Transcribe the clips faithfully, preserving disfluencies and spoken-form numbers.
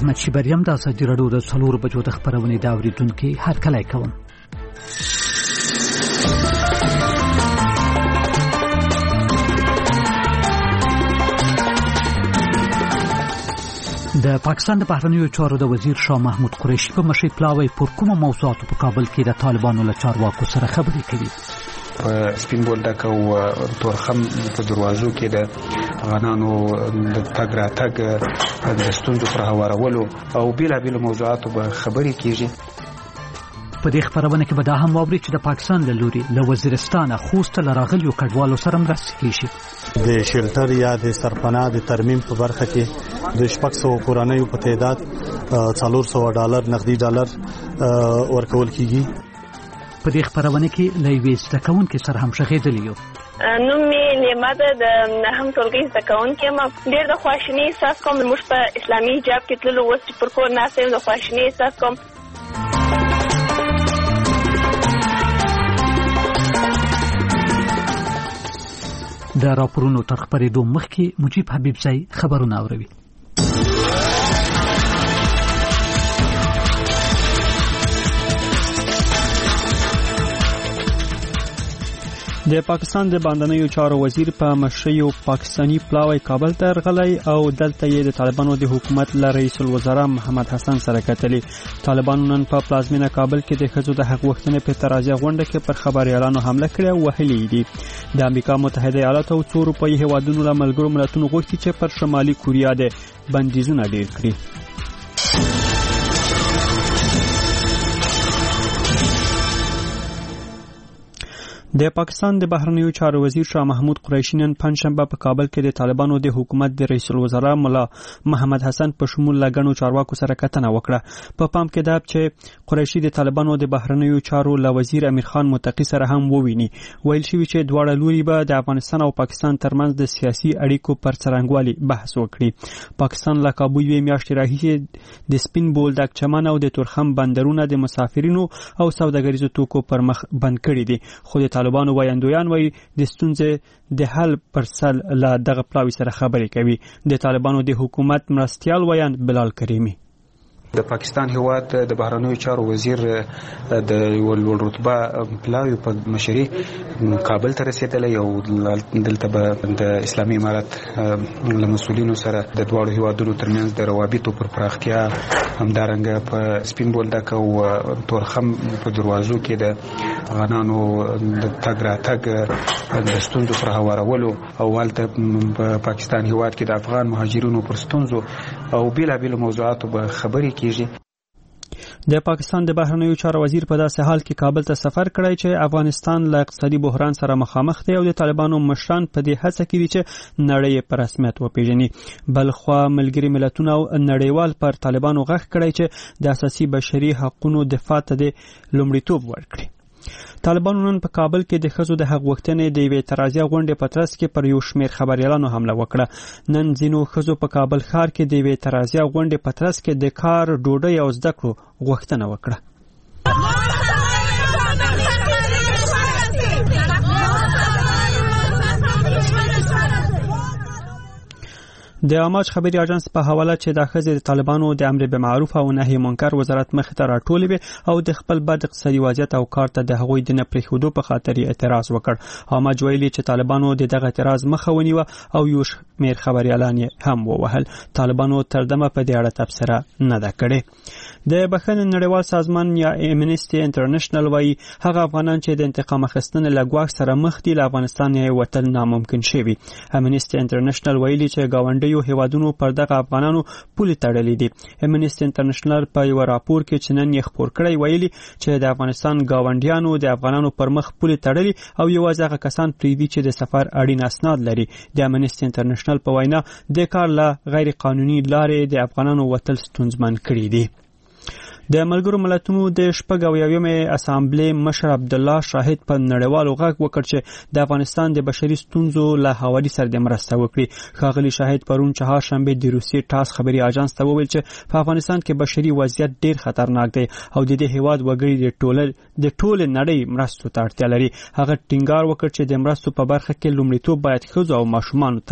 احمد شیبریم د ازادي راډیو د څلورو بجو د خبرونې د اورېدونکو هرکلی کوم. د پاکستان د بهرنیو چارو د وزیر شاه محمود قریشي په مشرۍ پلاوی پر کومو موضوعاتو په کابل کې د طالبانو له چارواکو سره خبرې کوي. په سپین بولدک او تورخم په دروازو کې د افغانانو د تګ راتګ د ستونزو پر هوارولو او بیلابیلو موضوعاتو به خبرې کیږي. په دې خبرونه کې به دا هم واوري چې د پاکستان له لوري له وزیرستان خوست له راغلیو کډوالو سره مرسته کیږي. د شیلټر یا د سرپناه د ترمیم په برخه کې د شپږ سوه کورنیو په تعداد څلور سوه ډالر نقدي ډالر ورکول کیږي. په دې خبرونه کې له یوې زده کوونکې سره هم شغېدلی یو. نوم مې نیمه ده د نهم ټولګي زده کوونکې یم. ډېر د خواشینۍ احساس کوم. موږ په اسلامي حجاب کې تللو، اوس چې پر کور ناسته یم د خواشینۍ احساس کوم. د راپورونو تر خپرېدو مخکې مجیب حبیبزی خبرونه اوروي. د پاکستان د باندنیو چارو وزیر په مشرۍ پاکستانی پلاوی کابل ته راغلی او دلته یې د طالبانو د حکومت له رئیس الوزرا محمد حسن سره کتلي. طالبانو نن په پلازمینه کابل کې د ښځو د حق غوښتنې په اعتراضي غونډه کې پر خبريالانو حمله کړې او وهلي دي. د امریکا متحده ایالاتو او څو اروپایي هیوادونو له ملګرو ملتونو غوښتي چې پر شمالي کوریا د بندیزونه ډیر کړي. د پاکستان د بهرنیو چارو وزیر شاه محمود قریشي نن پنځشنبه په کابل کې د طالبانو د حکومت د رئیس الوزرا مولا محمد حسن په شمول لګنو چارواکو سره کتنه وکړه. په پام کې ده چې قریشي د طالبانو د بهرنیو چارو له وزیر امیر خان متقی سره هم وویني. ویل شوی چې دواړه لوري به د افغانستان او پاکستان ترمنځ د سیاسي اړیکو پر څرنګوالي بحث وکړي. پاکستان له کابو یوې میاشتې راهیسې د سپین بولدک چمن او د تورخم بندرونه د مسافرینو او سوداګریزو توکو پر مخ بند کړي دي. خو د طالبانو وایندویان وایي د ستونزې د حل پر سر له دغه پلاوي سره خبرې کوي. د طالبانو د حکومت مرستیال وایند بلال کریمی د پاکستان هیواد د بهرنیو چارو وزیر د یو لوړ رتبه پلاوی په مشرۍ کابل ته رسیدلی او دلته به د اسلامي امارت له مسؤلینو سره د دواړو هیوادونو ترمنځ د روابطو پر پراختیا، همدارنګه په سپین بولدک او تورخم په دروازو کې د افغانانو د تګ راتګ د ستونزو پر هوارولو او هلته په پاکستان هیواد کې د افغان مهاجرینو پر ستونزو او بیلابیلو موضوعاتو به خبرې کیږي. د پاکستان د بهرنیو چارو وزیر په داسې حال کې کابل ته سفر کړی چې افغانستان له اقتصادي بحران سره مخامخ دی او د طالبانو مشران په دې هڅه کې دي چې نړۍ په رسمیت وپیژني. بلخوا ملګري ملتونه او نړیوال پر طالبانو غږ کړی چې د اساسي بشري حقوقو دفاع ته د لومړیتوب ورکړي. طالبانو نن په کابل کې د ښځو د حق غوښتنې د یوې اعتراضي غونډې په ترڅ کې پر یو شمېر خبریالانو حمله وکړه. نن ځینو ښځو په کابل ښار کې د یوې اعتراضي غونډې په ترڅ کې د کار، ډوډۍ او زده کړو غوښتنه وکړه. د اماج خبري اژانس په حواله چې د ښځې د طالبانو د امر بالمعروف او نهي منکر وزارت مخ ته راټولې وي او د خپل بد اقتصادي وضعیت او کار ته د هغوی د نه پرېښودو په خاطر اعتراض وکړ. اماج ویلي چې طالبانو د دغه اعتراض مخه ونیوه او یو شمېر خبریالان هم ووهل. طالبانو تر دمه په دې اړه تبصره نه ده کړې. د بخښنې نړیوال سازمان یا امنیسټي انټرنیشنل وایي هغه افغانان چې د انتقام اخیستنې له ګواښ سره مخ دي له افغانستان یې وتل ناممکن شوي. امنیسټي انټرنیشنل ویلي چې ګاونډیو هیوادونو پر دغه افغانانو پولې تړلې دي. امنیسټي انټرنیشنل په یو راپور کې چې نن یې خپور کړی ویلي چې د افغانستان ګاونډیانو د افغانانو پر مخ پولې تړلې او یوازې هغه کسان پرېږدي چې د سفر اړین اسناد لري. د امنیسټي انټرنیشنل په وینا د کار له غیر قانوني لارې د افغانانو وتل ستونزمن کړي دي. د ملګرو ملتونو د شپږ اویاومې اسامبلې مشر عبدالله شاهد په نړیوالو غږ وکړ چې د افغانستان د بشري ستونزو له حوالې سره د مرسته وکړي. ښاغلي شاهد پرون چهارشنبه د روسیې ټاس خبري اژانس ته وویل چې په افغانستان کې بشري وضعیت ډیر خطرناک دی او د دې هیواد وګړي د ټوله د ټوله نړۍ مرستو ته اړتیا لري. هغه ټینګار وکړ چې د مرستو په برخه کې لومړیتوب باید ښځو او ماشومانو ته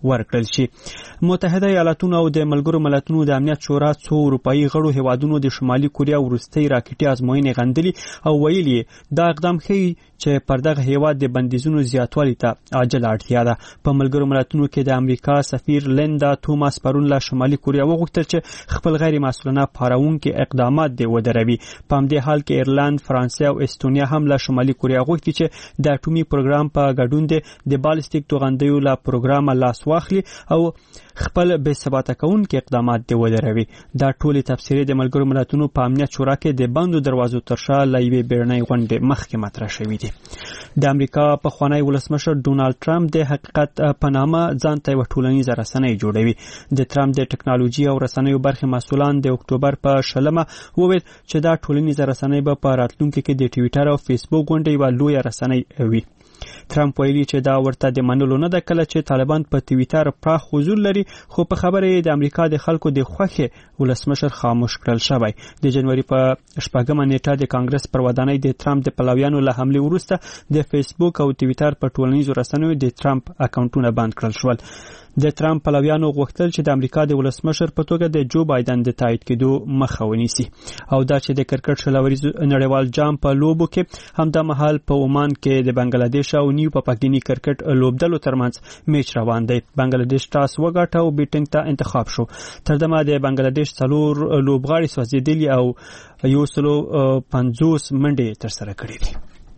ورکړل شي. متحده ایالاتونو او د ملګرو ملتونو د امنیت شورا څو اروپאי غړو هیوادونو د شمالي کوریا وروستۍ راکټي ازموینې غندلي او ویلي دا اقدام ښیي چې پر دغه هیواد د بندیزونو زیاتوالي ته عاجله اړتیا ده. په ملګرو ملتونو کې د امریکا سفیر لیندا توماس پرون له شمالي کوریا وغوښتل چې خپل غیر مسؤلانه پاروونکي اقدامات دی ودروي. په همدې حال کې ایرلند، فرانسې او استونیا هم له شمالي کوریا غوښتي چې د اټومي پروګرام په ګډون د بالستیک توغندیو له پروګرام لاس واخلي او خپل بې ثباته کوونکي اقدامات دی ودروي. دا ټولې تفسیرې د ملګرو ملتونو په امنیت شورا کې د بندو دروازو تر شا له یوې بیړنۍ غونډې مخکې مطرح شوي دي. د امریکا پخوانی ولسمشر ډونالد ټرمپ د حقیقت په نامه ځان ته یوه ټولنیزه رسنۍ جوړوي. د ټرمپ د ټکنالوژي او رسنیو برخې مسؤلان د اکتوبر په شلمه وویل چې دا ټولنیزه رسنۍ به په راتلونکي کې د ټویټر او فیسبوک غونډې یوه لویه رسنۍ وي. ټرمپ ویلي چې دا ورته د منلو نه ده کله چې طالبان په ټویټر پراخ حضور لري، خو په خبره یې د امریکا د خلکو د خوښې ولسمشر خاموش کړل شوی. د جنوري په شپږمه نیټه د کانګرس پر ودانۍ د ټرمپ د پلویانو له حملې وروسته د فیسبوک او ټویټر په ټولنیزو رسنیو د ټرمپ اکاونټونه بند کړل شول. د ټرمپ پلویانو غوښتل چې د امریکا د ولسمشر په توګه د جو بایدن د تایید کېدو مخه ونیسي او دا چې د کرکټ شلوريز نړیوال جام په لوبو کې همدا مهال په عمان کې د بنگلاديش او نیو پاپاګینی کرکټ لوبډلو ترمنځ میچ روان دی. بنگلاديش ټاس وګټه او بیټینګ ته انتخاب شو. تر دمه د بنگلاديش څلور لوبغاړي سوځېدلي او یو سلو پنځوس منډې ترسره کړې دي.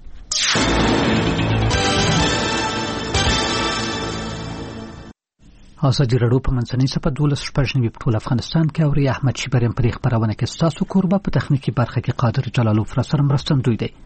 ازادي راډیو په منځنۍ صفحه دولس شپږ نوي په ټول افغانستان کې اوري. احمد شیبریم پر خبرونه کې ستاسو کوربه په تخنیکی برخه کې قادر جلالوف را سره مرستندوی دی.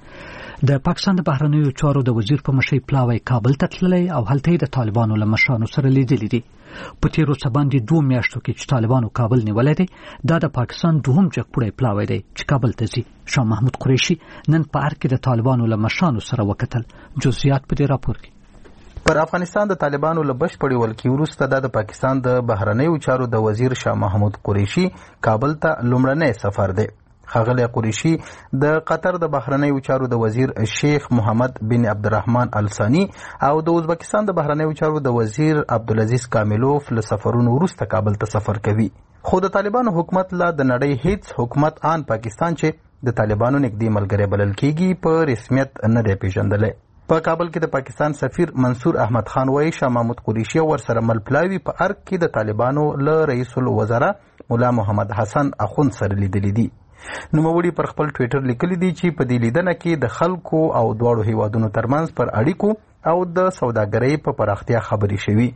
د پاکستان د بهرنیو چارو د وزیر په مشرۍ پلاوی کابل ته تللی او هلته د طالبانو له مشرانو سره لیدلي دي. په تیرو څه باندې دوه میاشتو کې چې طالبانو کابل نیولی دی، دا د پاکستان دوهم جګپوړی پلاوی دی چې کابل ته ځي. شاه محمود قریشي نن په ارګ کې د طالبانو له مشرانو سره وکتل. جزئیات په دې راپور کې. پر افغانستان د طالبانو له بشپړې ولکې وروسته د پاکستان د بهرنیو چارو د وزیر شاه محمود قریشي کابل ته لومړنی سفر دی. ښاغلی قریشي د قطر د بهرنیو چارو د وزیر شیخ محمد بن عبدالرحمن الثانی او د ازبکستان د بهرنیو چارو د وزیر عبدالعزیز کاملوف له سفرونو وروسته کابل ته سفر کوي. خو د طالبانو حکومت لا د نړۍ هیڅ حکومت آن پاکستان چې د طالبانو نږدې ملګری بلل کیږي په رسمیت نه دی پیژندلی. په کابل کې د پاکستان سفیر منصور احمد خان وایي شاه محمود قریشي ورسره ملپلاوي په ارګ کې د طالبانو له رئیس الوزرا مولا محمد حسن اخوند سره لیدلي دي. نوموړي پر خپل ټویټر لیکلي دي چې په دې لیدنه کې د خلکو او دواړو هیوادونو ترمنځ پر اړیکو او د سوداګرۍ په پراختیا خبرې شوي.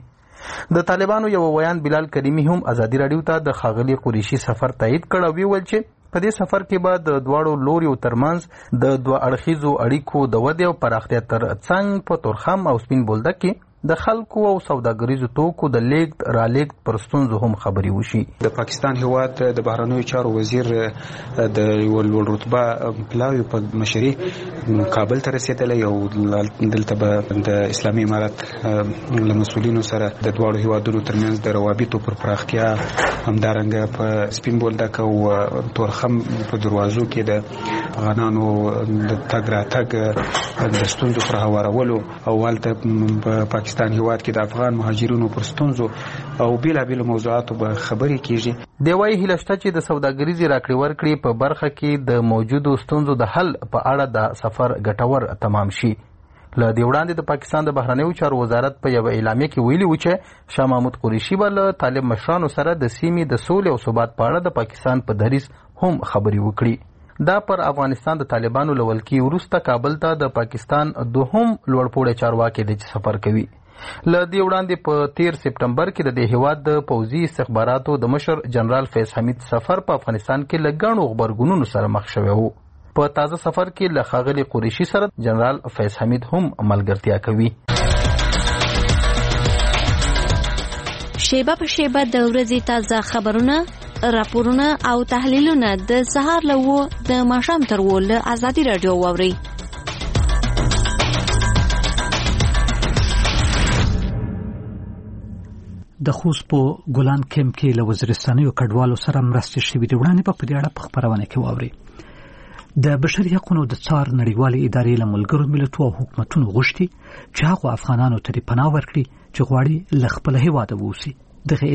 د طالبانو یو ویان بلال کریمي هم ازادي راډیو ته د ښاغلي قریشي سفر تایید کړ او ویل چې په دې سفر کې به د دواړو لوریو ترمنځ د دوه اړخیزو اړیکو د ودې او پراختیا تر څنګ په تورخم او سپین بولدک کې د خلکو او سوداګریزو توکو د لیږد رالېږد پر ستونزو هم خبرې وشي. د پاکستان هیواد د بهرنیو چارو وزیر د یو لوړ رتبه پلاوی په مشرۍ کابل ته رسېدلی او دلته به د اسلامي امارت له مسؤلینو سره د دواړو هیوادونو ترمنځ د روابطو پر پراختیا، همدارنګه په سپین بولدک او تورخم په دروازو کې د افغانانو د تګ راتګ د ستونزو پر هوارولو او هلته په پاکستان هیواد کې د افغان مهاجرینو پر ستونزو او بیلابیلو موضوعاتو به خبرې کیږي. دی وايي هیله شته چې د سوداګریزې راکړې ورکړې په برخه کې د موجودو ستونزو د حل په اړه د سفر ګټور تمام شي. له دې وړاندې د پاکستان د بهرنیو چارو وزارت په یوه اعلامیه کې ویلي و چې شاه محمود قریشي به له طالب مشرانو سره د سیمې د سولې او ثبات په اړه د پاکستان په دریځ هم خبرې وکړي. دا پر افغانستان د طالبانو له ولکې وروسته کابل ته د پاکستان دوهم لوړپوړی چارواکي دی چې سفر کوي. له دې وړاندې په تیر سپټمبر کې د دې هیواد د پوځي استخباراتو د مشر جنرال فیض حمید سفر په افغانستان کې له ګڼو غبرګونونو سره مخ شوی و. په تازه سفر کې له ښاغلي قریشي سره جنرال فیض حمید هم ملګرتیا کوي. شیبه په شیبه د ورځې تازه خبرونه، راپورونه او تحلیلونه د سهار له وو د ماښام تر وو له ازادي راډیو واورئ. د خوست په ګلان کمپ کې له وزیرستانیو کډوالو سره مرستې شوې دي. وړاندې په دې اړه په خبرونه کې واورئ. د بشري حقوقو د څار نړیوالې ادارې له ملګرو ملتونو او حکومتونو غوښتي چې هغه افغانانو ته پناه ورکړي چې غواړي له خپل هیواده ووسي. دغه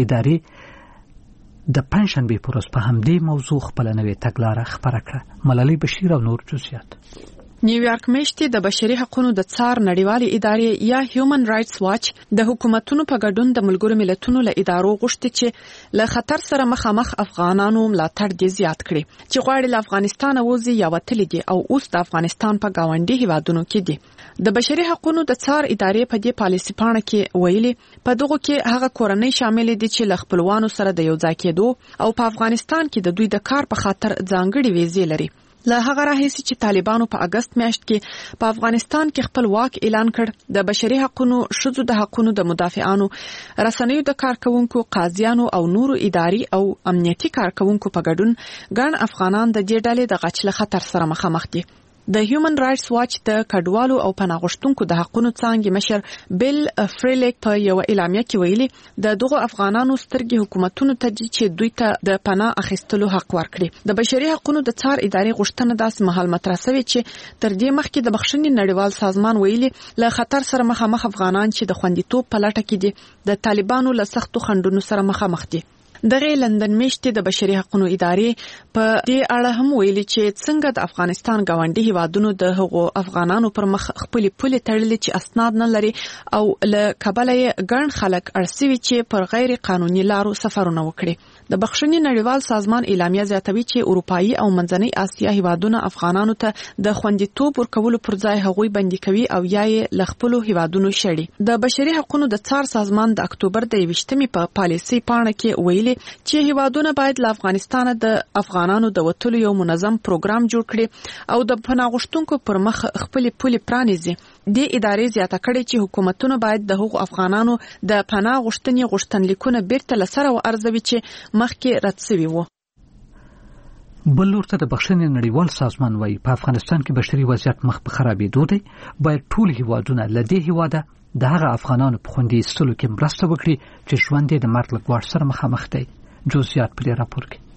ادارې د پنځشنبې په ورځ په همدې موضوع خپله نوې تګلاره خپره کړه. ملالۍ بشیر او نور جزئیات. نیویارک میاشتې د بشري حقوقو د څار نړیوالې ادارې یا هیومن رائټس واچ د حکومتونو په ګډون د ملګرو ملتونو له ادارو غوښتي چې له خطر سره مخامخ افغانانو ملاتړ دې زیات کړي چې غواړي له افغانستان ووځي یا وتلي دي او اوس د افغانستان په گاونډي هیوادونو کې دي. د بشري حقوقو د څار ادارې په دې پالیسي پاڼه کې ویلي په دغه کې هغه کورنۍ شامل دي چې له خپلوانو سره د یو ځای کېدو او په افغانستان کې د دوی د کار په خاطر ځانګړي ویزې لري. له هغه راهیسې چې طالبانو په اگست میاشت کې په افغانستان کې خپل واک اعلان کړ، د بشري حقوقو، ښځو د حقوقو د مدافعانو، رسنیو د کارکونکو، قاضیانو او نورو اداري او امنیتي کارکونکو په ګډون ګڼ افغانان د دې ډلې د غچ له خطر سره مخامخ دي. د هیومن رائټس واچ د کډوالو او پناه غوښتونکو د حقوقو څانګې مشر بیل فریلیک په یو اعلامیه کې ویلي د دغه افغانانو سترګې حکومتونو ته دي چې دوی ته د پناه اخیستلو حق ورکړي. د بشري حقوقو د څار ادارې غوښتنه داسې مهال مطرح شوې چې تر دې مخکې د بخښنې نړیوال سازمان ویلي له خطر سره مخامخ افغانان چې د خوندیتوب په لټه کې دي د طالبانو له سختو خنډونو سره مخامخ دي. دغه لندن میشتې د بشري حقوقو ادارې په دې اړه هم ویلي چې څنګه د افغانستان گاونډي هیوادونو د هغو افغانانو پر مخ خپل پولې تړلې چې اسناد نه لري او له کابل یې ګڼ خلک ارسوي چې پر غیر قانوني لارو سفرونه وکړي. د بخښنې نړیوال سازمان اعلامیه زیاتوي چې اروپایي او منځنۍ اسیا هیوادونه افغانانو ته د خوندیتوب ورکولو پر ځای هغوی بندي کوي او یا یې له خپلو هیوادونو شړي. د بشري حقوقو د څار سازمان د اکتوبر د یویشتمې په پالیسي پاڼه کې ویلي چې هیوادونه باید له افغانستان د افغانانو د وټولو یو منظم پروګرام جوړ کړي او د پناه غوښتونکو پر مخ خپل پولې پرانیزي. د ادارې زیاته کړي چې حکومتونه باید د هغو افغانانو د پناه غوښتنې غوښتنلیکونه بیرته لسره وارزوي چې مخکې رد شوي وو. بل لور ته د بخښنې نړیوال سازمان وايي په افغانستان کې بشري وضعیت مخ په خرابېدو دی. باید ټول هیوادونه له دې هیواده د هغه افغانانو په خوندي ایستلو کې مرسته وکړي چې ژوند یې د مرګ له ګواښ سره مخامخ دی. جزئیات په دې راپور کې.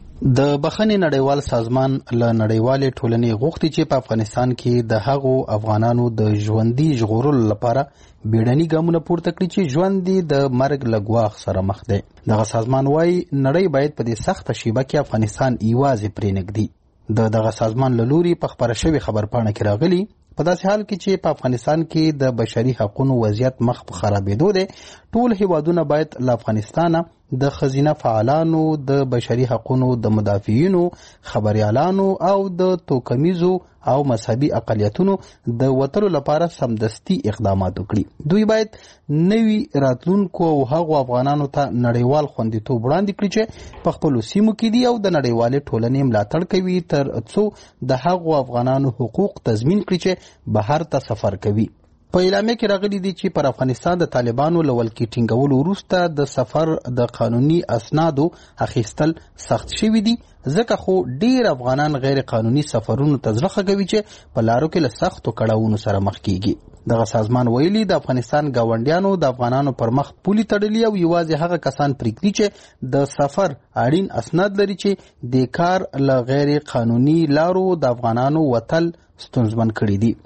د بخښنې نړیوال سازمان له نړیوالې ټولنې غوښتي چې په افغانستان کې د هغو افغانانو د ژوندي ژغورلو لپاره بیړني ګامونه پورته کړي چې ژوند د مرګ له ګواښ سره مخ دی. دغه سازمان وايي نړۍ باید په دې سخته شیبه کې افغانستان یوازې پرېنږدي. د دغه سازمان له لوري په خپره شوې خبرپاڼه کې راغلي په داسې حال کې چې په افغانستان کې د بشري حقوقو وضعیت مخ په خرابېدو دی، ټول هیوادونه باید له افغانستانه د خزینه فعالانو، د بشري حقوقو د مدافعینو، خبريالانو او د توکمیزو او مذهبي اقلیتونو د وټلو لپاره سمدستي اقدامات وکړي. دوی باید نوي راتلونکو او هغو افغانانو ته نړیوال خوندیتوب وړاندې کړي چې په خپلو سیمو کې دي او د نړیوالې ټولنې ملاتړ کوي تر څو د هغو افغانانو حقوق تضمین کړي چې بهر ته سفر کوي. په اعلامیه کې راغلي دي چې پر افغانستان د طالبانو له ولکې ټینګولو وروسته د سفر د قانوني اسنادو اخیستل سخت شوي دي، ځکه خو ډیر افغانان غیر قانوني سفرونو ته زړه ښه چې په لارو کې له سختو کړاوونو سره مخ کیږي. دغه سازمان ویلي د افغانستان گاونډیانو د افغانانو پر مخ پولې تړلي او یوازې هغه کسان پرېږدي چې د سفر اړین اسناد لري چې د کار له غیر قانوني لارو د افغانانو وتل ستونزمن کړي دي.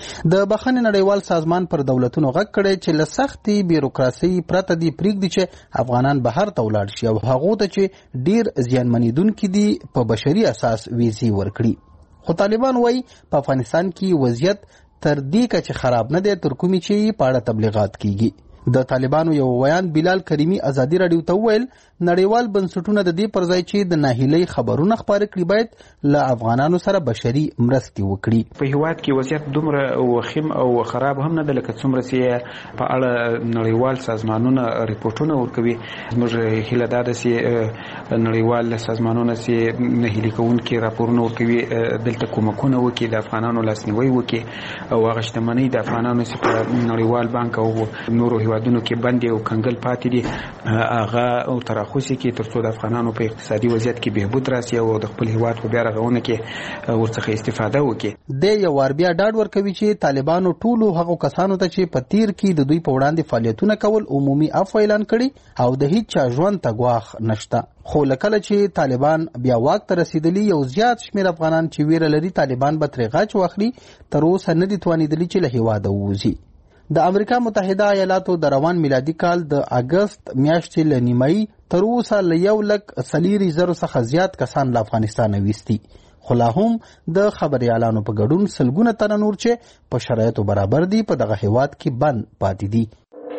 د بخښنې نړیوال سازمان پر دولتونو غږ کړی چې له سختې بیروکراسۍ پرته دې پرېږدي چې افغانان بهر ته ولاړ شي او هغو ته چې ډیر زیانمنېدونکي دي په بشري اساس ویزې ورکړي. خو طالبان وایي په افغانستان کې وضعیت تر دې کچې خراب نه دی تر کومې چې په اړه تبلیغات کیږي. د طالبانو یو ویان بلال کریمی ازادي رادیو ته وویل نړیوال بنسټونه د دې پر ځای چې د ناهیلۍ خبرونه خپاره کړي باید له افغانانو سره بشري مرستې وکړي. په هیواد کې وضعیت دومره وخیم او خراب هم نه ده لکه څومره چې په اړه نړیوال سازمانونه ریپورټونه ورکوي. زموږ هیله دا ده چې نړیوال سازمانونه چې ناهیلي کوونکي راپورونه ورکوي دلته کومکونه وکړي، د افغانانو لاسنیوی وکړي او هغه شتمنۍ د افغانانو چې په نړیوال بانک او نورو هیوادونو کې بندي او کنګل پاتې دي هغه او تراخوسي کې ترڅو د افغانانو په اقتصادي وضعیت کې بهبود راسي او د خپل هیواد په بیا رغونه کې ورڅخه استفاده وکړي. د یو وار بیا ډاډ ورکوي چې طالبانو ټولو هغو کسانو ته چې په تیر کې د دوی په وړاندې فعالیتونه کول عمومي عفو اعلان کړي او د هیڅ چا ژوند ته ګواښ نشته. خو لکه چې طالبان بیا واک ته رسیدلی یو زیات شمیر افغانان چې ویره لري طالبان به ترې غاچ واخلي تر اوسه نه دي توانېدلي چې له هیواده ووځي. د امریکا متحده ایالاتو د روان میلادي کال د اگست میاشتې له نیمایي تر اوسه له یو لک څلېرویشت زرو څخه زیات کسان له افغانستانه ویستي، خو لا هم د خبریالانو په ګډون سلګونه تنه نور چې په شرایطو برابر دي په دغه هیواد کې بند پاتې دي.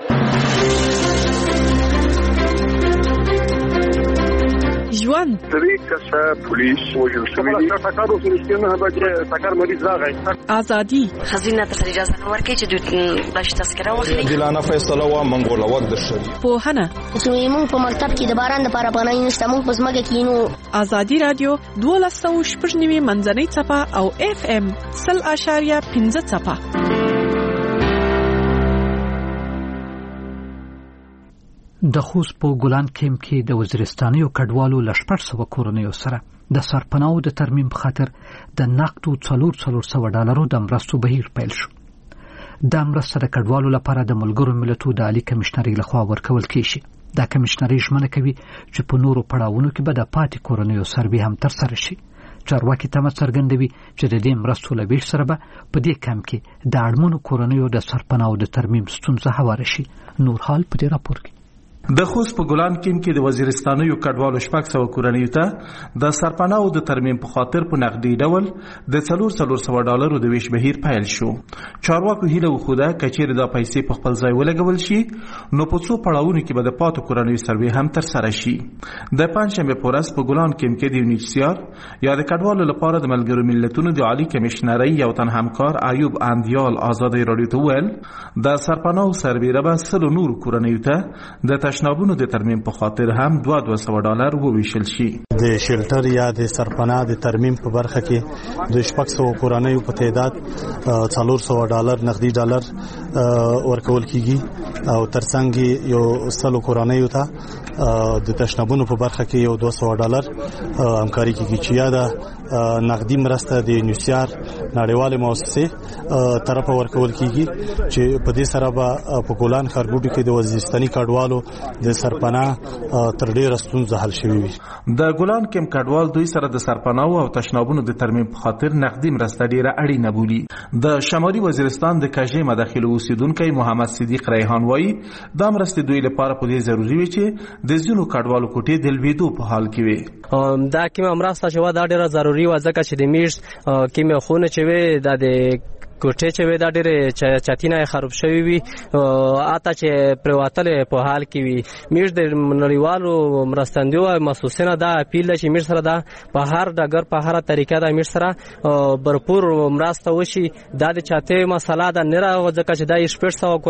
ژوند درې کسه پولیس وژل شوي دي. ټکر وسوي نه چې ټکر مریض راغی. ازادي خزینه ته اجازه نه ورکړي چې دوی باش تذکره واخلي. دلانه فیصله وا منګول وخت درشي. پوهنه چې موږ په مکتب کې د باران لپاره پناه نشته، موږ په ځمکه کې نو. ازادي رادیو دولس سوه شپږ نوي منځنۍ څپه او اف ام سل اشاریه پنځه څپه. د خوست په ګلان کیمپ کې د وزیرستانیو کډوالو ل شپږ سوه کورنیو سره د سرپناو د ترمیم په خاطر د نقدو څلور څلور سوه ډالرو د مرستو بهیر پیل شو. د مرسته د کډوالو لپاره د ملګرو ملتونو د عالی کمشنرۍ لخوا ورکول کیږي. دا کمشنرۍ ژمنه کوي چې په نورو پړاوونو کې به د پاتې کورنیو سروې هم ترسره شي. چارواکي تمه څرګندوي چې د دې مرستو له ویش سره به په دې کمپ کې د اړمنو کورنیو د سرپناو د ترمیم ستونزه هواره شي. نور حال په دې راپور کې. د خوست په ګلان کیمپ کې د وزیرستانیو کډوالو شپږ سوه کورنیو ته د سرپناو د ترمیم په خاطر په نقدي ډول د څلور څلور سوه ډالرو د ویش بهیر پیل شو. چارواکو هیله وښوده که چیرې دا پیسې په خپل ځای ولګول شي نو په څو پړاوونو کې به د پاتو کورنیو سروې هم ترسره شي. د پنجشنبې په ورځ په ګلان کیمپ کې د یو نیچسیار یا د کډوالو لپاره د ملګرو ملتونو د عالی کمشنرۍ یو تن همکار ایوب اندیال ازادۍ راډیو ته وویل د سرپناو سروې به سلو نورو کورنیو ته د تشنابونو د ترمیم په خاطر هم دوه دوه سوه ډالر وویشل شي. د شیلټر یا د سرپناه د ترمیم په برخه کې د شپږ سوه کورنیو په تعداد څلور سوه ډالر نقدي ډالر ورکول کیږي او ترڅنګ یو سلو کورنیو ته د تشنابونو په برخه کې یو دوه سوه ډالر همکاري کیږي چې یا د نقدي مرسته د یونیسیار نړیوالې مؤسسې طرفه ورکول کیږي چې په دې سره به په ګلان ښارګوټي کې د وزیرستاني کډوالو د سرپناه تر ډیره ستونزه حل شوې وي. د ګلان کیمپ کډوال دوی سره د سرپناو او تشنابونو د ترمیم په خاطر نقدي مرسته ډیره اړینه بولي. د شمالي وزیرستان د کاژې مداخله اوسیدونکو محمد صدیق ریحان وایي دا مرسته دوی لپاره په دې ضروری وي چې د ځینو کډوالو کوټې د لویدو په حال کې وي. دا کومه مرسته چې دا ډیره ضروری و ځکه چې د میش کومه خونه چې وي د کوټې چې وي دا ډېرې چتینه خراب شوي وي اته چې پرېوتلې په حال کې وي. میش د نړیوالو مرستندویو او محسوسینه دا اپیل ده چې میش سره دا په هر ډګر په هره طریقه دا میش سره برپور مرسته وشي. دا د چاتې مسله ده نه راغله ځکه چې دا شپږ سوه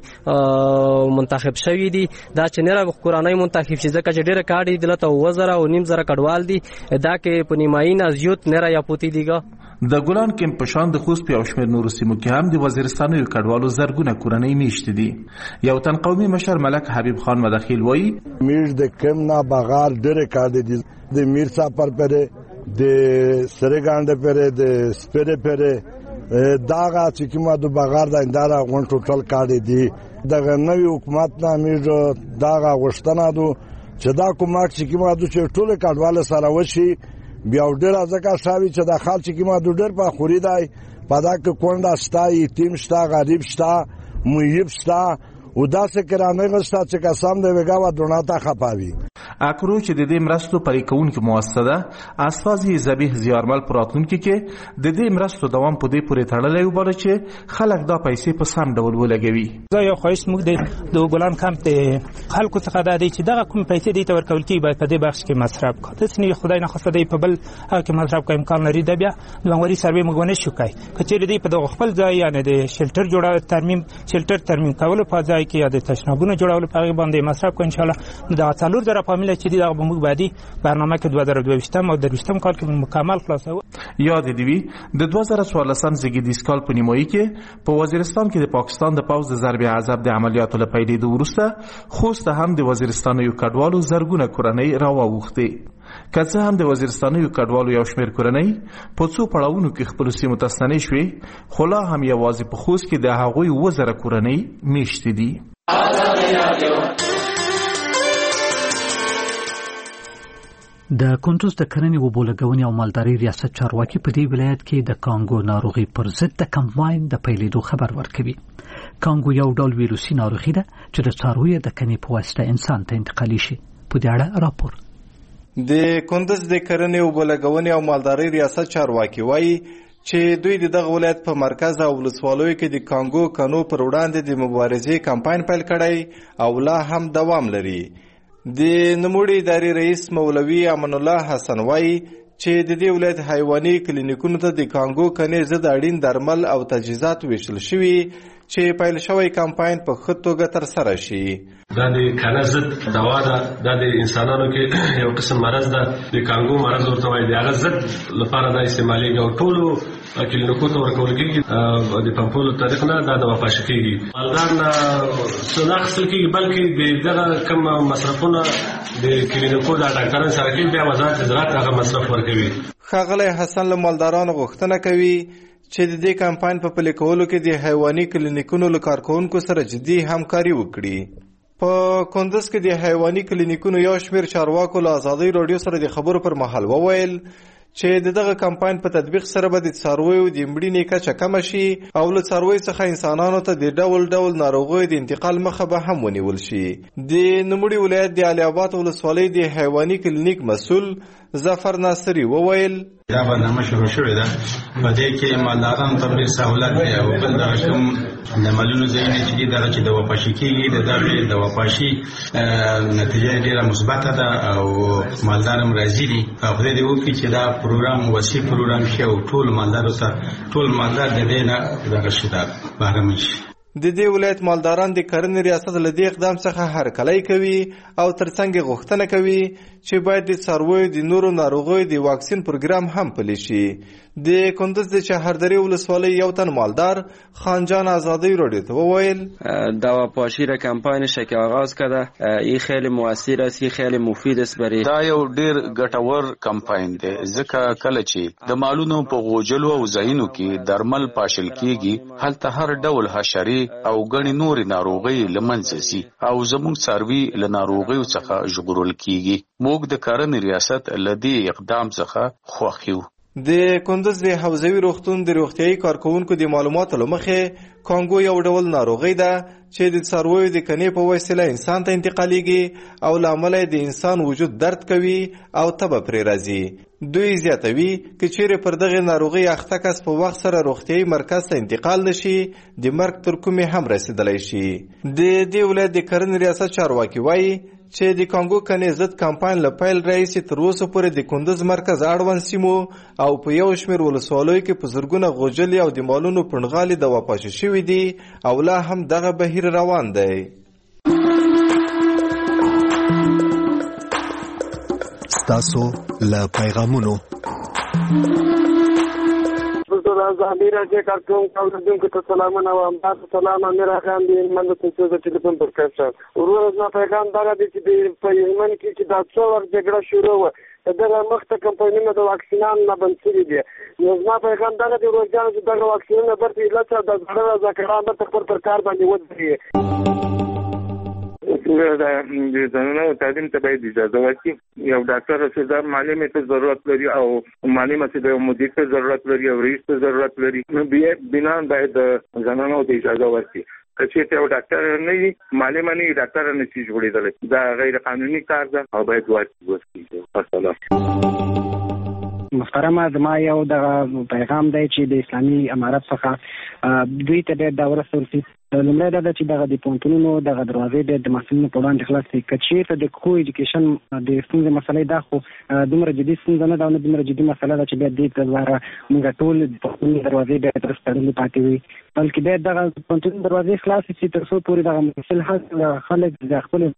کورنۍ منتخب شوي دي. دا چې نه راغله کورنۍ منتخب شي ځکه چې ډېره کاډي دلته اووه زره او نیم زره کډوال دي. دا کې په نیمایي نه زیات نه را یاپوتی دیګه. د ګلان کیمپ په شان د خوست په یو شمېر نورو سیمو کې هم د وزیرستانیو کډوالو زرګونه کورنۍ میشتې دي. یو تن قومي مشر ملک حبیب خان مداخیل وایي میش د کم نه بغار ډېرې کاډې دي د میر سفر پرې د سرګانډه پرې د سپېرې پرې داغه چې کومه د بغار د انداره غون ټوټل کاډې دي. دغه نوی حکومت نه میش داغه غوښتنه دو چې دا کومه چې کومه د ټول کډوال سره وشي بیا ډېر ځکه شاوي چې د خال چې کومه د ډېر په خوري دی په دا کې کونډه شته یتیم شته غریب شته محیب شته او داسې کرانه شته چې قسم دی وګا و دوناته خپاوي. اکرو چې د دې مرستو پرې کوونکې مؤسسه ده استازي ذبیح زیارمل په راتلونکي کې د دې مرستو دوام په دې پورې تړلی وباله چې خلک دا پیسې په سم ډول ولګوي. زه یو خواهش موږ د ګلان کمپ د خلکو څخه دا دی چې دغه کوم پیسې دې ته ورکول کېږي باید په دې بخش کې مصرف کړو. داسې نه خدای نخواسته دی په بل هغه کې مصرف کوي امکان لري دا بیا د منوري سروې موږ ونه شو کوي که چیرې دی په دغه خپل ځای یعنې د شلټر جوړول ترمیم شلټر ترمیم کولو په ځای کې یا د تشنابونو جوړول په هغې باندې مصرف کړو انشاءالله نو دغه څلور زره فامیله چې دي دغه به موږ بعدي برنامه کې دوه زره دوهویشتم او درویشتم کال کې مکمل خلاصوو. یاد دې وي د دوه زره څوارلسم زېږدیز کال په نیمایي کې په وزیرستان کې د پاکستان د پوځ د ضرب عذاب د عملیاتو له پیلېدو وروسته خوست هم د وزیرستانیو کډوالو زرګونه کورنۍ راواوښتې. که څه هم د وزیرستانیو کډوالو یو شمېر کورنۍ په څو پړاوونو کې خپلو سیمو ته ستنې شوې خو لا هم یوازې په خوست کې د هغوی اووه زره کورنۍ میشتې دي. د کندوز د کرنې اوبو لګونې او مالدارۍ ریاست چارواکي په دې ولایت کې د کانګو ناروغي پر ضد د کمپاین د پیلېدو خبر ورکوي. کانګو یو ډول ویروسي ناروغي ده چې د څارویو د کنې په واسطه انسان ته انتقالي شي. په دې اړه راپور. د کندوز د کرنې اوبو لګونې او مالدارۍ ریاست چارواکي وایي چې دوی د دغه ولایت په مرکز او ولسوالیو کې د کانګو کنو پر وړاندې د مبارزې کمپاین پیل کړی او لا هم دوام لري. د نوموړي ادارې رئیس مولوي امان الله حسن وایي چې د دې ولایت حیواني کلینیکونو ته د کانګو کنې ضد اړین درمل او تجهیزات ویشل شوي چې پیل شوی کمپاین په ښه توګه ترسره شي. دا د کنه ضد دوا ده، دا د انسانانو کې یو قسم مرض ده، د کانګو مرض ورته وایي. د هغه ضد لپاره دا استعمالیږي او ټولو کلینیکو ته ورکول کېږي د پمپولو طریق نه دا دوا پاشل کېږي. مالدار نه څه نه اخیستل کېږي بلکې د دغه کم مصرفونه د کلینیکو د ډاکټرانو سره کوي، بیا وزارت زراعت هغه مصرف ورکوي. ښاغلی حسن له مالدارانو غوښتنه کوي چې د دې کمپاین په پلي کولو کې د حیواني کلینیکونو له کارکوونکو سره جدي همکاري وکړي. په کندوز کې د حیواني کلینیکونو یو شمېر چارواکو له ازادۍ راډیو سره د خبرو پر مهال وویل چې د دغه کمپاین په تطبیق سره به د څارویو د مړینې کچه کمه شي او له څارویو څخه انسانانو ته د ډول ډول ناروغیو د انتقال مخه به هم ونیول شي. د نوموړي ولایت د علي آباد ولسوالۍ د حیواني کلینیک مسؤل ظفر ناصري وویل دا برنامه شروع شوې ده، په دې کې مالدارانو ته ډېر سهولت دی او بل دغه کوم د مالونو ځایونه چې دي دغه چې د وپاشي کېږي د دغې د وپاشي نتیجه ډېره مثبته ده او مالدار هم راضي دي. خدای دې وکړي چې دا پروګرام وسیع پروګرام شي او ټول مالدارو ته ټول مالدار د دې نه دغه شي دا بهرمن شي. د دې ولایت مالداران د کرنې ریاست له دې اقدام څخه هرکلی کوي او ترڅنګ غوښتنه کوي چې باید د څارویو د نورو ناروغیو د واکسین پروګرام هم پلی شي. د کندوز د چهاردری ولسوالۍ یو تن مالدار خانجان آزادی راډیو ته وویل دواپاشی را کمپاینش که آغاز کرده این خیلی مؤثر است، این خیلی مفید است برای دا یو ډیر ګټور کمپاین دی ځکه کله چې د مالونو په غوجلو او ځایونو کې درمل پاشل کیږي هلته هر ډول حشرې او ګڼې نورې ناروغۍ له منځه ځي او زموږ څاروي له ناروغیو څخه ژغورل کیږي. موږ د کرنې ریاست له دې اقدام څخه خوښ یو. د کندوز د حوزوي روغتون د روغتیايي کارکوونکو د معلوماتو له مخې کانګو یو ډول ناروغي ده چې د څارویو د کنې په وسیله انسان ته انتقالیږي او له امله د انسان وجود درد کوي او تبه پرې راځي. دوی زیاتوي که چیرې پر دغه ناروغي اخته کس په وخت سره روغتیايي مرکز ته انتقال نشي د مرګ تر کومې هم رسیدلی شي. د دې ولایت د کرنې ریاست چارواکي وایي چې د کانګو کنې ضد کمپاین له پیل راهیسې تر اوسه پورې د کندوز مرکز اړوند سیمو او په یو شمېر ولسوالیو کې په زرګونه غوجلې او د مالونو پنډغالې دواپاشي شوي دي او لا هم دغه بهیر روان دی. ستاسو له پیغامونو زمیر راځي کارکوم اوریدونکو ته سلامونه وایم. تاسو سلام امیر خان دی من ته څه ټلیفون پر کړم. ورور ما پیغام دار دي چې په یمن کې چې دا څو ور جګړه شروع و دغه مخته کمپاینونه د واکسینانو نه بند شوي دي. نو ما پیغام دار دي ورځان چې دغه واکسینونه برته لته د ځړه ذکران برته پر پر کار باندې ودرېږي. د زنانو تعلیم ته باید اجازه ورکړي. یو ډاکټر رسیدار معلم ته ضرورت لري او معلم ته د مدیر ته ضرورت لري او رئیس ته ضرورت لري. نو بیا بنا باید زنانو ته اجازه ورکړي. که یو ډاکټر نه وي معلم نه وي ډاکټر نه شي جوړېدلی. دا غیر قانوني کار ده او باید ورکړي. السلام محترمه زما یو د پیغام دی چې د اسلامي امارت څخه دوی ته ډېر دا ورسول شي. لومړی دا ده چې دغه د پوهنتونونو دغه دروازې باید د محصلینو په وړاندې خلاص شي. که چېرته د کو ایجوکیشن د ستونزې مسلې دا خو دومره جدي ستونزه نه ده او نه دومره جدي مسله ده چې باید دې په لاره موږ ټول د پوهنتونونو دروازې باید تر تړلې پاتې وي، بلکې باید دغه پوهنتونونو دروازې خلاصې شي تر څو پورې دغه محصل هڅه خلک د خپل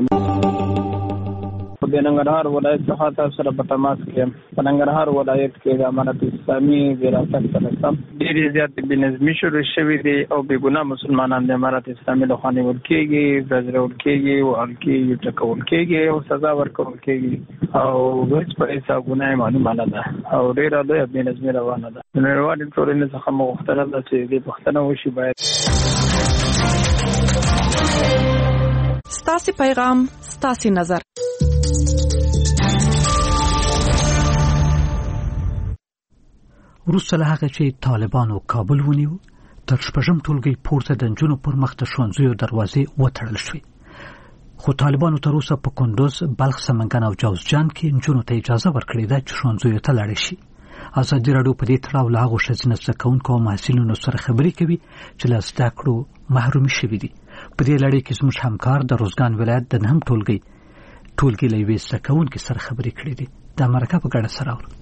د ننګرهار ولایت څخه تاسو سره په تماس کې یم. په ننګرهار ولایت کې د امارت اسلامي وراثت سره ډېرې زیاتې بېنظمي شروع شوې دي او بې ګناه مسلمانان د امارت اسلامي لخوا نیول کېږي، ګزرول کېږي، وهل کېږي، ټکول کېږي او سزا ورکول کېږي او هېڅ په هېڅ ګناه معلومه نه ده او ډېره لویه بېنظمي روانه ده. د نړیوالې ټولنې څخه مو غوښتنه ده چې دې پوښتنه وشي باید ستاسې پیغام ستاسې نظر. وروسته له هغه چې طالبانو کابل ونیو تر شپږم ټولګي پورته د نجونو پر مخ د ښوونځیو دروازې وتړل شوې، خو طالبانو تر اوسه په کندوز، بلخ، سمنګان او جوزجان کې نجونو ته اجازه ورکړې ده چې ښوونځیو ته لاړې شي. ازادي راډیو په دې تړاو له هغو ښځینه زده کوونکو او محصلینو سره خبرې کوي چې له زده کړو محرومې شوي دي. په دې لړۍ کې زموږ همکار د روزګان ولایت د نهم ټولګي ټولګي له یوې زده کوونکې سره خبرې کړې دي. دا مرکه په ګډه سره اورو.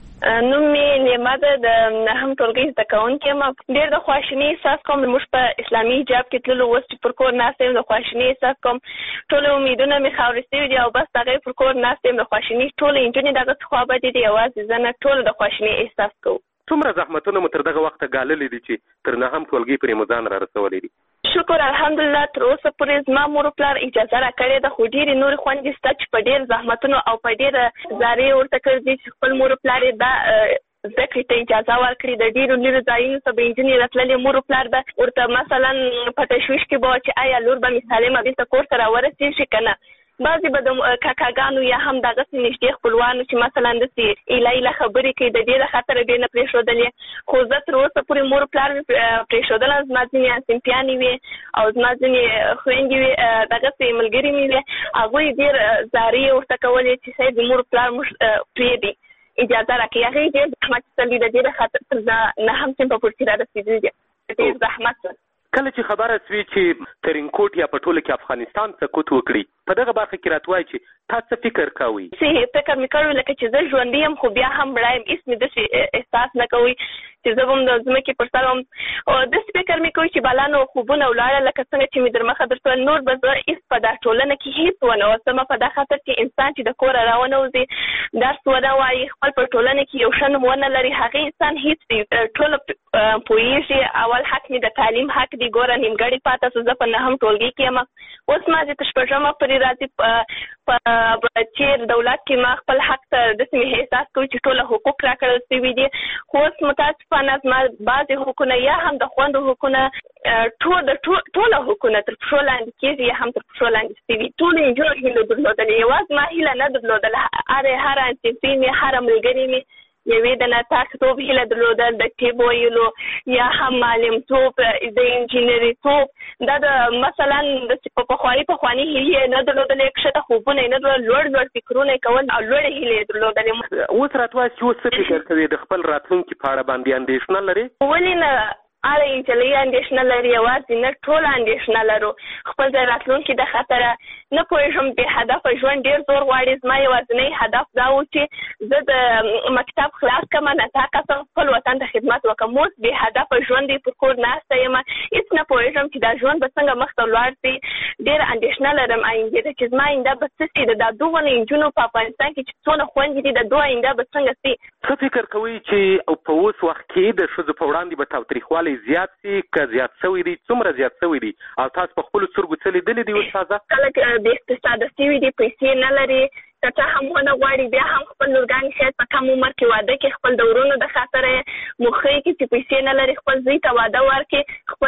نوم مې نیمه ده، د نهم ټولګي زده کوونکې یم. ډېر د خواشینۍ احساس کوم، موږ په اسلامي حجاب کې تللو، اوس چې پر کور ناست یم د خواشینۍ احساس کوم. ټول امیدونه مې خاورې سوي دي او بس هغې پر کور ناست یم د خواشینۍ. ټولې نجونې دغه څخه خوابدې دي، یوازې زه نه، ټول د خواشینۍ احساس کوو. څومره زحمتونه مو تر دغه وخته ګاللي دي چې تر نهم ټولګي پورې مو ځان را رسولی دي؟ شکر الحمدلله، تر اوسه پورې زما مور پلار اجازه راکړې ده، خو ډېرې نورې خویندې شته چې په ډېر زحمتونو او په ډېره زارۍ ورته کړي دي چې خپل مور پلار یې دا زده کړې ته اجازه ورکړي. د ډېرو لرې ځایونو ته به نجونې راتللې، مور پلار به ورته مثلا په تشویش کې به چې آیا لور به مې سالمه بېرته کور ته راورسېږي که نه. بعضې به د کاکاګانو یا هم دغسې نږدې خپلوانو چې مثلا داسې ایله ایله خبرې کوي د ډېره خطره بې نه پرېښودلې، خو زه تر اوسه پورې مور پلار مې پرېښودله. زما ځینې صنفیانې وې او زما ځینې خویندې وې، دغسې ملګري مې وې، هغوی ډېر زارۍ ورته کولې چې صاحب د مور پلار موږ پرېږدي، اجازه راکړي. هغې ډېر زحمت ایستلی د ډېره خطر تر نهم صنف پورې را رسېدلي دي، ډېر زحمت. کله چې خبره سوي چې ترینکوټ یا په ټوله کې افغانستان سقوط وکړي، په دغه برخه کې راته وایي چې تا څه فکر کوئ؟ چې فکر مې کړی لکه چې زه ژوندی یم خو بیا هم مړه یم، هېڅ مې داسې احساس نه کوئ چې زه به هم د ځمکې پر سر وم. داسې فکر مې کوي چې بلانو خوبونه ولاړه لکه څنګه چې مې در مخه درته ویل، نور به زه هېڅ په دا ټولنه کې هېڅ ونه اوسم، په دا خاطر چې انسان چې د کوره راونوځي، درس ونه وایي، خپل په ټولنه کې یو ښه نوم ونه لري، هغې انسان هېڅ ټوله پوهېږي. اول حق مې د تعلیم حق دی، ګوره نیمګړې پاته سو، زه په نهم ټولګي کې یم، اوس ما چې تر شپږمه پورې راځي په چیر دولت کې ما خپل حق ته داسې مې احساس کوي چې ټوله حقوق راکړل سوي دي، خو اوس متاسفانه زما بعضې حقونه یا هم د خویندو حقونه ټول د ټوله حقونه تر پښو لاندې کېږي یا هم تر پښو لاندې سوي. ټولو نجونو هیله درلودلې، یوازې ما هیله نه درلودله، هره همصنفي مې هره ملګرې مې یوې د نطاقتوب هیله درلودل، د طب ویلو یا هم معلمتوب، د انجینري توب، دا د مثلا د پخواني پخواني هیلې نه درلودلې، کښته خوبونه یې نه درلودل، لوړ لوړ فکرونه یې کول او لوړې هیلې یې درلودلې. اوس راته وایه چې اوس څه فکر کوې، د خپل راتلونکي په اړه باندې اندېښنه لرې؟ ولې نه، اړه نجلۍ اندېښنه لري، یوازې نه ټول اندېښنه لرو، خپل د راتلونکي د خطره نه پوهېږم. بې هدفه ژوند ډېر زور غواړي. زما یوازینی هدف دا و چې زه د مکتب خلاص کړم، نطاقه شم، خپل وطن ته خدمت وکړم. اوس بې هدفه ژوند دی، پر کور ناسته یم، هېڅ نه پوهېږم چې دا ژوند به څنګه مخ ته ولاړ شي. ډېره اندېښنه لرم آینده ته چې زما آینده به څه شي، د دا دغو نجونو په افغانستان کې چې څونه خویندې دي، د دوی آینده به څنګه شي. څه فکر کوئ چې په اوس وخت کې د ښځو په وړاندې به تاوتریخوالی زیات سي که زیات شوی دی؟ څومره زیات شوی دی او تاسو په خپلو سترګو څه لیدلي دي استاده؟ کله بې اقتصاده شوي دي، پیسې نه لري، که څه هم ونه غواړي، بیا هم خپل لورګانې شاید په کم عمر کې واده کړي، خپل د ورونو د خاطره یې موخۍ کې چې پیسې نه لري خپل زوی ته واده ورکړي، خپل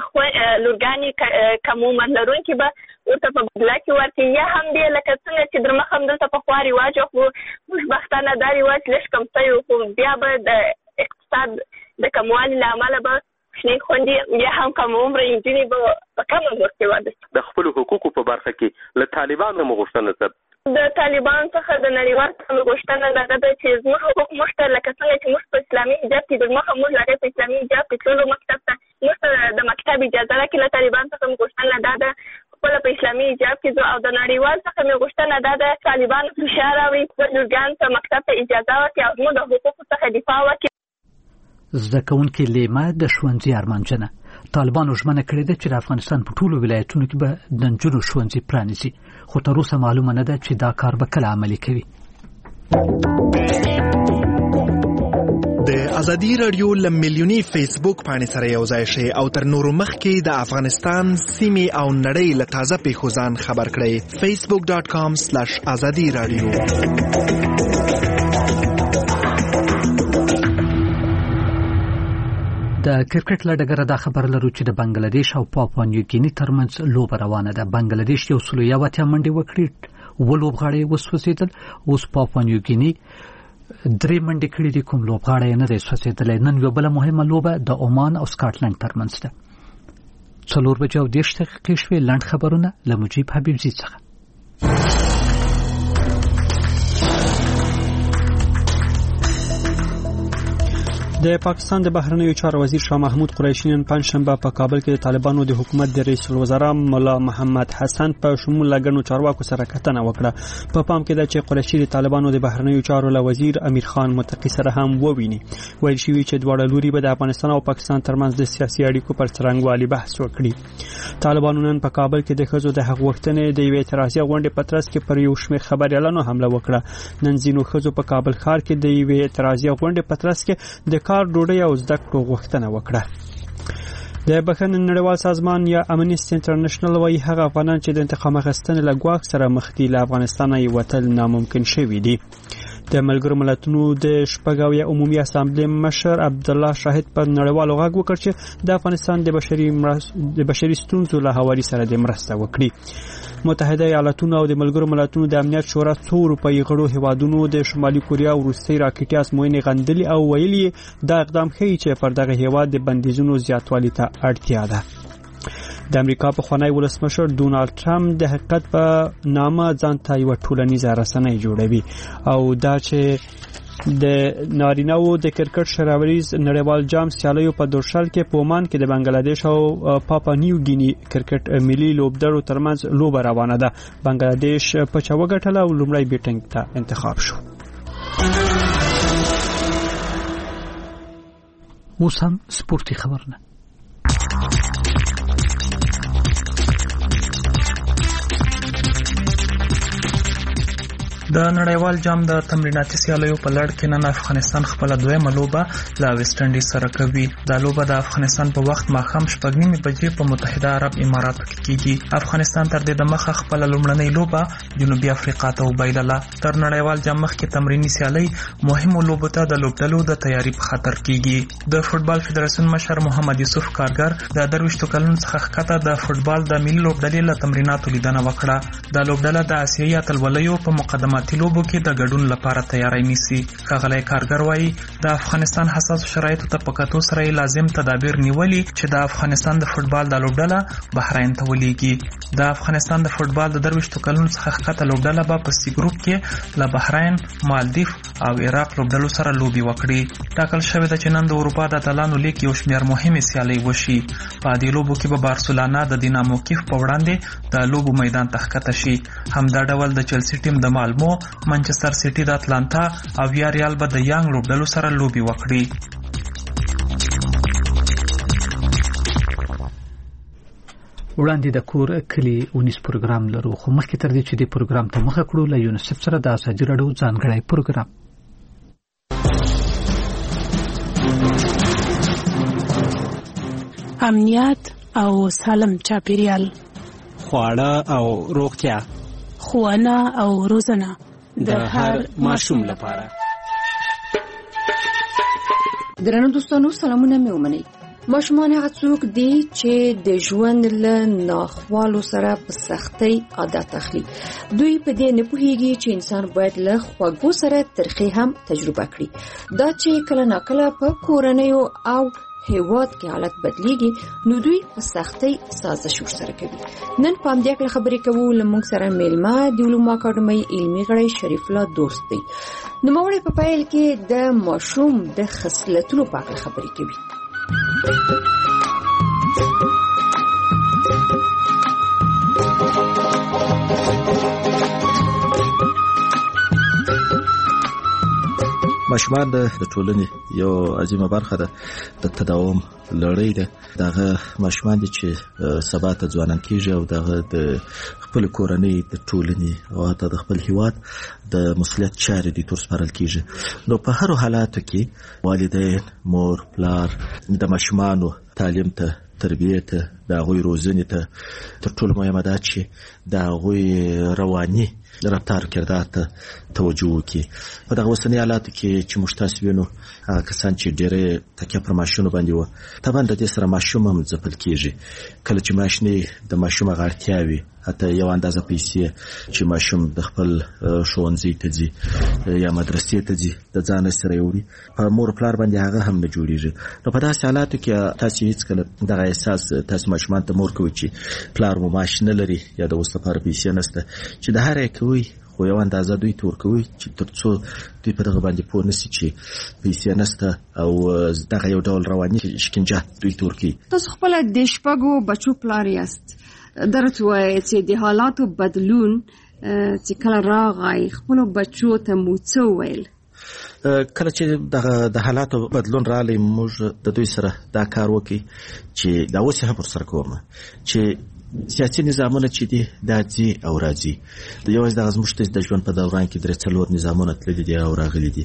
لورګانې کم عمر لرونکي به ورته په بدله کې ورکړي، یا هم دی لکه څنګه چې در مخه هم دلته پخوا رواج و، خو خوشبختانه دا رواج لږ کم شوی و، خو بیا به د اقتصاد د کموالي له امله به شنې خویندې یا هم کم عمره نجونې به په کم عمر کې واده شي. د خپلو حقوقو په برخه کې له طالبانو مو غوښتنه څه؟ د طالبانو څخه د نړیوال څخه مې غوښتنه دغه ده چې زموږ حقوق موږ ته لکه څنګه چې موږ په اسلامي حجاب کې در مخه موږ هغې په اسلامي حجاب کې تللو مکتب ته، موږ ته د مکتب اجازه راکړي. له طالبانو څخه مې غوښتنه دا ده خپله په اسلامي حجاب کې ځو، او د نړیوال څخه مې غوښتنه دا ده طالبانو فشار راوړي، خپل لورګانو ته مکتب ته اجازه ورکړي او زموږ د حقوقو څخه دفاع وکړي. زده کوونکې لیمه د ښوونځي ارمانجنه طالبانو ژمنه کړې ده چې د افغانستان په ټولو ولایتونو کې به د نجونو ښوونځي پرانیزي، خو تر اوسه معلومه نه ده چې دا کار به کله عملي کوي. د ازادي رادیو له میلیوني فیسبوک پاڼې سره یو ځای شئ او تر نورو مخکې د افغانستان سیمې او نړۍ له تازه پیښو ځان خبر کړئ. فیسبوک ډاټ کام سلیش ازادي رادیو. د کرکټ له ډګره دا خبر لرو چې د بنگلاديش او پاپوا نیوګیني ترمنځ لوبه روانه ده. بنگلاديش یو سلو یو اتیا منډې وکړې، اووه لوبغاړي وسوځېدل. اوس پاپوا نیوګیني درې منډې کړې دي، کوم لوبغاړی نه دی سوځېدلی. نن یوه بله مهمه لوبه د عمان او سکاټلند ترمنځ ده. څلور بجې او دېرش دقیقې شوې. لنډ خبرونه له مجیب حبیبزي څخه. د پاکستان د بهرنیو چارو وزیر شاه محمود قریشي نن پنځشنبه په کابل کې د طالبانو د حکومت د رئیس الوزرا مولا محمد حسن په شمول لګنو چارواکو سره کتنه وکړه. په پام کې ده چې قریشي د طالبانو د بهرنیو چارو له وزیر امیر خان متقی سره هم وویني. ویل شوی چې دواړه لوري به د افغانستان او پاکستان ترمنځ د سیاسي اړیکو پر څرنګوالي بحث وکړي. طالبانو نن په کابل کې د ښځو د حق غوښتنې د یوې اعتراضي غونډې په ترڅ کې پر یو شمېر خبريالانو حمله وکړه. نن ځینو ښځو په کابل ښار کې د یوې اعتراضي غونډې په ترڅ کې د کار ډوډۍ او زده کړو غوښتنه وکړه. د بخښنې نړیوال سازمان یا امنیسټي انټرنیشنل وايي هغه افغانان چې د انتقام اخیستنې له ګواښ سره مخ دي له افغانستانه یې وتل ناممکن شوي دي. د ملګرو ملتونو د شپږاویه عمومي اسامبلې مشر عبدالله شاهد په نړیوالو غږ وکړ چې د افغانستان د بشري مرس... د بشري ستونزو له هواري سره د مرسته وکړي. متحده ایالاتونو او د ملګرو ملتونو د امنیت شورا څو اروپایي غړو هیوادونو د شمالي کوریا او روسیې راکټي ازموینې غندلي او ویلي دا اقدام ښیي چې پر دغه هیواد د بندیزونو زیاتوالي ته اړتیا ده. د امریکا پخوانی ولسمشر ډونالد ټرمپ د حقیقت په نامه ځان ته یوه ټولنیزه رسنۍ جوړوي او دا چې د نارینه‌وو د کرکټ شراوریز نړیوال جام سیالیو په دورشل کې په عمان کې د بنگلاديش او پاپا نیو ګینی کرکټ ملي لوبډرو ترمنځ لوبه روانه ده. بنگلاديش په چا وګټله او لومړی بیټینګ ته انتخاب شو. اوس هم سپورتي خبرونه. د نړیوال جام د تمریناتي سیالیو په لړ کې نن افغانستان خپل دویمه لوبه له ویسټ انډیز سره کوي. دا لوبه د افغانستان په وخت ماښام شپږ نیمې بجې په متحده عرب اماراتو کې کیږي. افغانستان تر دې دمخه خپل لومړنۍ لوبه جنوبي افریقا ته وبایلله. تر نړیوال جام مخکې تمرینی سیالي مهمو لوبو ته د لوبډلو د تیاری په خاطر کیږي. د فوتبال فدراسیون مشر محمد یوسف کارګر د درويشتو کلونو څخه ښکته د فوتبال د ملي لوبډلې له تمریناتو لیدنه وکړه. د لوبډله د آسیایي اتلولیو په مقدماتي لوبو کې د ګډون لپاره تیاری نیسي. ښاغلی کارګر وایي د افغانستان حساسو شرایطو ته په کتو سره لازم تدابیر نیولي چې د افغانستان د فوتبال د لوبډله بحرین ته ولېږي. د افغانستان د فوتبال د درويشتو کلونو څخه ښکته لوبډله به په سی ګروپ کې له بحرین، مالدیف او عراق لوبډلو سره لوبي وکړي. ټاکل شوې ده چې نن د اروپا د اتلانو لیګ یو شمېر مهمې سیالۍ وشي. په دې لوبو کې به بارسلونا د دینامو کیف په وړاندې د لوبو میدان ته ښکته شي. همدا ډول د چلسی ټیم د مالمو، منچستر سیټي د اتلانتا او یا ریال به د یانګ لوبډلو سره لوبي وکړي. وړاندې د کور کلی ونیس پروګرام لرو، خو مخکې تر دې چې د پروګرام ته مخه کړو له یونیسف سره د ازادي راډیو ځانګړی پروګرام. امنیت او سالم چاپیریال، خواړه او روغتیا، ښوونه او روزنه د هر ماشوم لپاره. درنو دوستانو سلامونه مې ومنئ. ماشومان هغه څوک دي چې د ژوند له ناخوالو سره په سختۍ عادت اخلي. دوی په دې نه پوهیږي چې انسان باید له خوږو سره ترخې هم تجربه کړي. دا چې کله ناکله په کورنیو او هیواد کې حالت بدلیږي نو دوی په سختۍ سازش ورسره کوي. نن په همدې اړه خبرې کوو. له موږ سره میلمه د علومو اکاډمۍ علمي غړی شریف الله دوست دی. نوموړی په پیل کې د ماشوم د خصلتونو په اړه خبرې کوي. ماشومان د ټولنې یو عظیمه برخه ده، د تداوم لړۍ ده. دغه ماشومان دي چې سبا ته ځوانان کیږي او دغه د خپل کورنۍ، د ټولنې او حتی د خپل هیواد د مسؤلیت چارې دي تر سپارل کیږي. نو په هر حالاتو کې والدین، مور، پلار د ماشومانو تعلیم ته، تربیه ته، د غوي روزنې ته تر ټولو مهمه ده چې د غوي رواني رفتار کردار ته توجه وکړي. په دغه اوسني حالاتو کې چې موږ تاسو وینو هغه کسان چې ډېرې تکیه پر ماشینو باندې وه، طبعا د دې سره ماشوم هم ځپل کېږي. کله چې ماشینې د ماشوم هغه اړتیاوې حتی یو اندازه پیسې چې ماشوم د خپل ښوونځي ته ځي یا مدرسې ته ځي د ځان سره وړي، په مور پلار باندې هغه هم نه جوړېږي. نو په داسې حالاتو کې تاسو هېڅکله دغه احساس تاسو ماشومان ته مور کوئ چې پلار مو معاش نه لري یا د اوس لپاره پیسې نشته، چې د هر یې کوئ خو یو اندازه دوی ته ورکوئ چې تر څو دوی په دغه باندې پوه نه شي چې پیسې نشته او دغه یو ډول رواني شکنجه دوی ته ورکوي. تاسو خپله د شپږو بچو پلار یاست، درته وایي چې د حالاتو بدلون چې کله راغی خپلو بچو ته مو څه وویل؟ کله چې دغه د حالاتو بدلون راغلی موږ د دوی سره دا کار وکړي چې دا اوس هم ورسره کوم چې سیاسي نظامونه چې دي دا ځي او راځي. د یوازې دغه زموږ د ژوند په دوران کې درې څلور نظامونه تللي دي او راغلي دي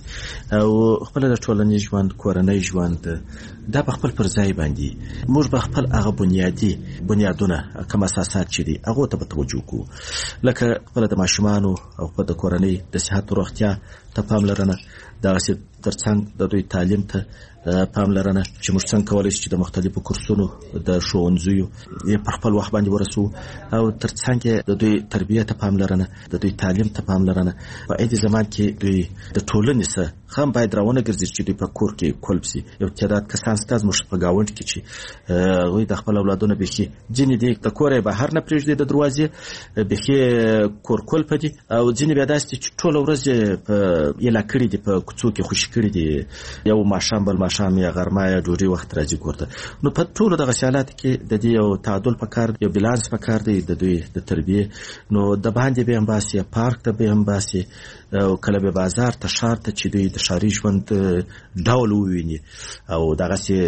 او خپله د ټولنیز ژوند کورنی ژوند دا په خپل پر ځای باندې موږ به خپل هغه بنیادي بنیادونه کوم اساسات چې دي هغو ته به توجه کوو، لکه خپله د ماشومانو او خپل د کورنۍ د صحت او روغتیا ته پاملرنه، دغسې تر څنګ د دوی تعلیم ته پاملرنه چې موږ څنګه کولی شو چې د مختلفو کورسونو د ښوونځیو یې په خپل وخت باندې ورسو، او تر څنګ د دوی تربیه ته پاملرنه، د دوی تعلیم ته پاملرنه. په عین زمان کې دوی د ټولنې سره هم باید راونه ګرځي چې دوی په کور کې کولب شي. یو تعداد کسان ستاسو موږ په ګاونډ کې چې هغوی د خپل اولادونه بیخي ځینې دي د کور یې بهر نه پرېږدي د دروازې بیخي کور کولپ دي، او ځینې بیا داسې چې ټوله ورځ په یلا کړي دي، په کوڅو کې خوشي کړي دي، یو ماښام بل ماښام یا غرمه یا ډوډۍ وخت راځي کور ته. نو په ټولو دغسې حالاتو کې د دې یو تعادل پکار دی، یو بیلانس پکار دی د دوی د تربیې. نو د باندې به هم باسي، پارک ته به هم باسي، او کله به بازار ته ښار ته چې دوی د ښاري ژوند ډول وویني. او دغسې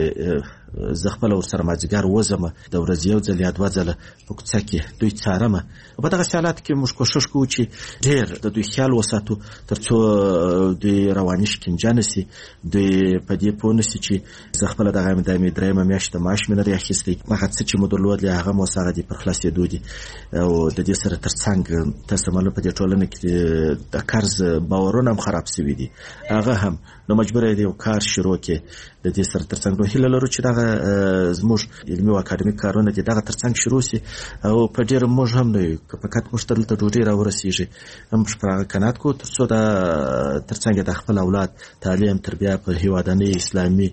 زه خپله ورسره مازدیګر وځم، د ورځې یو ځل یا دوه ځله په کوڅه کې دوی څارمه. په دغسې حالاتو کې موږ کوښښ کوو چې ډېر د دوی خیال وساتو تر څو دوی رواني شکنجه نه شي، دوی په دې پوه نه شي چې زه خپله دغه د مې درېیمه میاشت معاش مې نه دی اخیستی، هغه څه چې مو درلودلې هغه مو اوس هغه دي پر خلاصېدو دي. او د دې سره تر څنګ تاسو معلوم په دې ټولنه کې د قرض باورونه هم خراب شوي دي، هغه هم نو مجبور دی یو کار شروع کړي. د دې سره تر څنګ هیله لرو چې دغه زموږ علمي او اکاډمیک کارونه دي دغه تر څنګ شروع شي، او په ډېر موږ هم نه یو که فقط موږ ته دلته ډوډۍ راورسېږي هم په هغه قناعت کوو تر څو دا تر څنګ د خپل اولاد تعلیم تربیه په هیوادنۍ اسلامي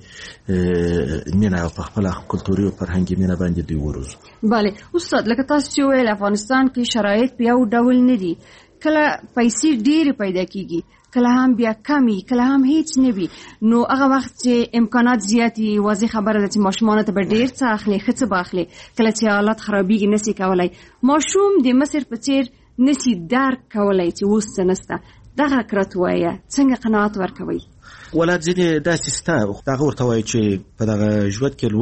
مینه او په خپله کلتوري او فرهنګي مینه باندې دوی وروزو. بله استاد، لکه تاسو چې ویل افغانستان کې شرایط په یو ډول نه دي، کله پیسې ډېرې پیدا کیږي، کله هم بیا کمی، کله هم هیڅ نه وي. نو هغه وخت چې امکانات زیاتي، واضح خبره ده چې ماشومانو ته به ډېر څه اخلي، ښه څه به اخلي. کله چې حالات خرابېږي نسي کولی، ماشوم د مصر په څېر نسي درک کولی چې اوس څه نسته. دغه کرت وایه څنګه قناعت ورکوئ؟ ولات ځینې داسې سته، دغه ورته وایي چې په دغه ژوند کې